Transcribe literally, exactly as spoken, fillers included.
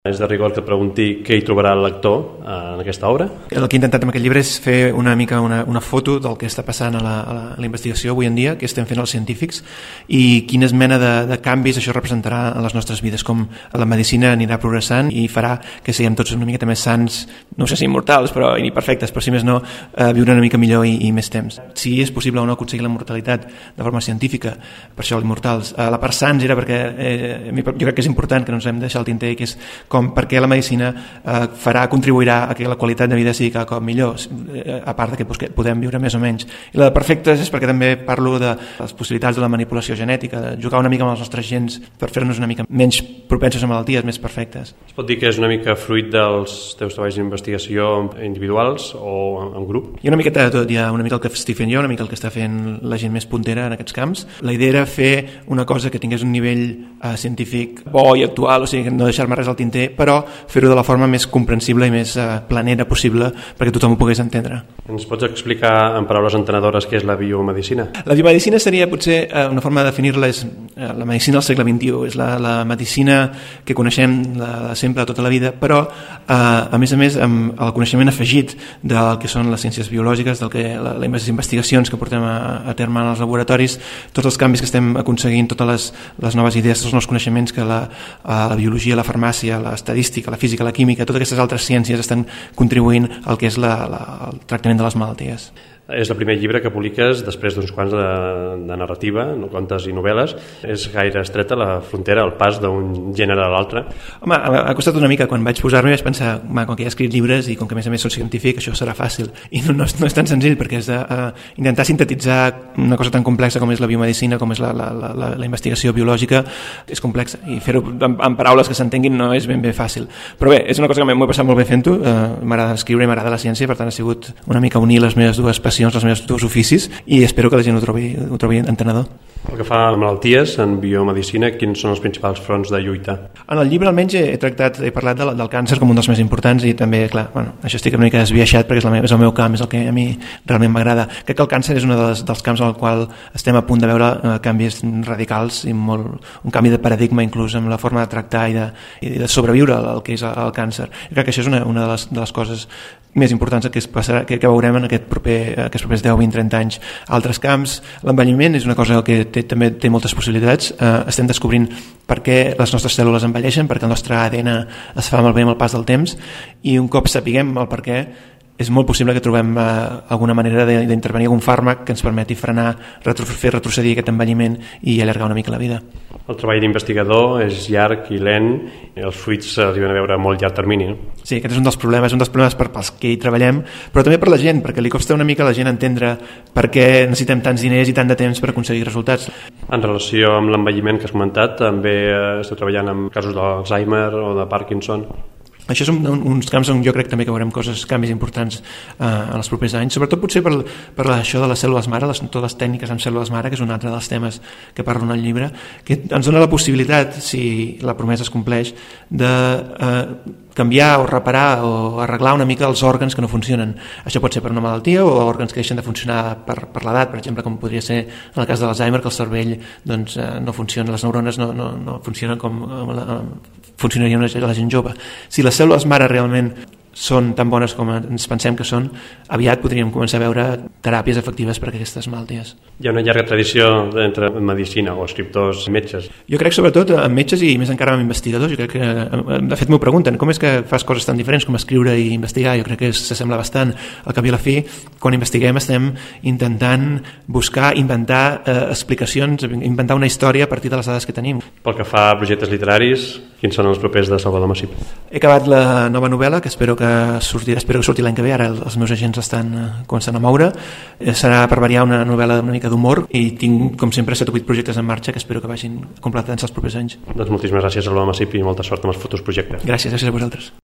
És de rigor que et pregunti què hi trobarà el lector en aquesta obra. El que he intentat amb aquest llibre és fer una mica una, una foto del que està passant a la, a la, a la investigació avui en dia, que estem fent els científics, i quines mena de, de canvis això representarà en les nostres vides, com la medicina anirà progressant i farà que siguem tots una miqueta més sans, no sé si immortals però, ni perfectes, però si més no, eh, viure una mica millor i, i més temps. Si és possible o no aconseguir la immortalitat de forma científica, per això l'immortals. Eh, la part sans era perquè eh, jo crec que és important que no ens hem de deixar el tinter, que és com perquè la medicina eh, farà, contribuirà a que la qualitat de vida sigui cada cop millor, eh, a part de que, pues, que podem viure més o menys. I la de perfectes és perquè també parlo de les possibilitats de la manipulació genètica, de jugar una mica amb els nostres gens per fer-nos una mica menys propensos a malalties, més perfectes. Es pot dir que és una mica fruit dels teus treballs d'investigació individuals o en grup? Hi ha una miqueta de tot, hi ha una mica el que estic fent jo, una mica el que està fent la gent més puntera en aquests camps. La idea era fer una cosa que tingués un nivell eh, científic bo i actual, o sigui, no deixar-me res al tinter, però fer-ho de la forma més comprensible i més eh, planera possible perquè tothom ho pogués entendre. Ens pots explicar en paraules entenedores què és la biomedicina? La biomedicina seria potser eh, una forma de definir-la, és eh, la medicina del segle vint-i-u, és la, la medicina que coneixem la, la sempre, tota la vida, però eh, a més a més amb el coneixement afegit del que són les ciències biològiques, del que la, les investigacions que portem a, a terme en els laboratoris, tots els canvis que estem aconseguint, totes les, les noves idees, tots els nous coneixements que la, la biologia, la farmàcia, l'estadística, la física, la química, totes aquestes altres ciències estan contribuint al que és la, la, el tractament de les malalties. És el primer llibre que publiques després d'uns quants de, de narrativa, no contes i novel·les. És gaire estreta la frontera, el pas d'un gènere a l'altre? Home, ha costat una mica. Quan vaig posar-me vaig pensar, home, com que he escrit llibres i com que a més a més soc científic, això serà fàcil. I no, no, és, no és tan senzill, perquè és de, uh, intentar sintetitzar una cosa tan complexa com és la biomedicina, com és la, la, la, la, la investigació biològica, és complexa. I fer-ho en, en paraules que s'entenguin no és ben bé fàcil. Però bé, és una cosa que m'ho he passat molt bé fent-ho. Uh, m'agrada escriure i m'agrada la ciència, per tant ha sigut una mica unir les meves dues passions, els meus dos oficis, i espero que la gent ho trobi, ho trobi entenedor. El que fa a malalties en biomedicina, quins són els principals fronts de lluita? En el llibre almenys he, he tractat, he parlat del, del càncer com un dels més importants, i també, clar, bueno, això estic una mica desviaixat perquè és, la me, és el meu camp, és el que a mi realment m'agrada. Crec que el càncer és un dels, dels camps en el qual estem a punt de veure eh, canvis radicals i molt, un canvi de paradigma inclús en la forma de tractar i de, i de sobreviure al que és el, el càncer. I crec que això és una, una de, les, de les coses més importants que, es passarà, que, que veurem en aquest proper, aquests propers deu, vint, trenta anys. Altres camps, l'envelliment és una cosa que té, també té moltes possibilitats. Eh, estem descobrint per què les nostres cèl·lules envelleixen, perquè el nostre A D N es fa malbé amb el pas del temps, i un cop sapiguem el per què, és molt possible que trobem eh, alguna manera d'intervenir algun fàrmac que ens permeti frenar, retro, fer retrocedir aquest envelliment i allargar una mica la vida. El treball d'investigador és llarg i lent, i els fruits s'arriben a veure a molt llarg termini. No? Sí, aquest és un dels problemes, un dels problemes per, pels que hi treballem, però també per la gent, perquè li costa una mica a la gent entendre per què necessitem tants diners i tant de temps per aconseguir resultats. En relació amb l'envelliment que has comentat, també esteu treballant amb casos d'Alzheimer o de Parkinson. Això són uns camps on jo crec també que veurem coses, canvis importants eh, en els propers anys, sobretot potser per, per això de les cèl·lules mare, les, totes les tècniques amb cèl·lules mare, que és un altre dels temes que parlo en el llibre, que ens dona la possibilitat, si la promesa es compleix, de eh, canviar o reparar o arreglar una mica els òrgans que no funcionen. Això pot ser per una malaltia o òrgans que deixen de funcionar per, per l'edat, per exemple, com podria ser en el cas de l'Alzheimer, que el cervell doncs, eh, no funciona, les neurones no, no, no funcionen com eh, funcionarien a la gent jove. Si les cèl·lules mare realment són tan bones com ens pensem que són, aviat podríem començar a veure teràpies efectives per a aquestes malalties. Hi ha una llarga tradició entre medicina o escriptors i metges. Jo crec sobretot amb metges i més encara amb investigadors. Jo crec que, de fet m'ho pregunten, com és que fas coses tan diferents com escriure i investigar? Jo crec que s'assembla bastant. Al cap i a la fi, quan investiguem estem intentant buscar, inventar eh, explicacions, inventar una història a partir de les dades que tenim. Pel que fa a projectes literaris, quins són els propers de Salvador Massip? He acabat la nova novel·la, que espero que sortirà, espero que surti l'any que ve. Ara els meus agents estan començant a moure. Serà per variar una novel·la una mica d'humor, i tinc com sempre set o vuit projectes en marxa que espero que vagin completant-se els propers anys. Doncs moltíssimes gràcies, Salvador Massip, i molta sort amb els futurs projectes. Gràcies, gràcies a vosaltres.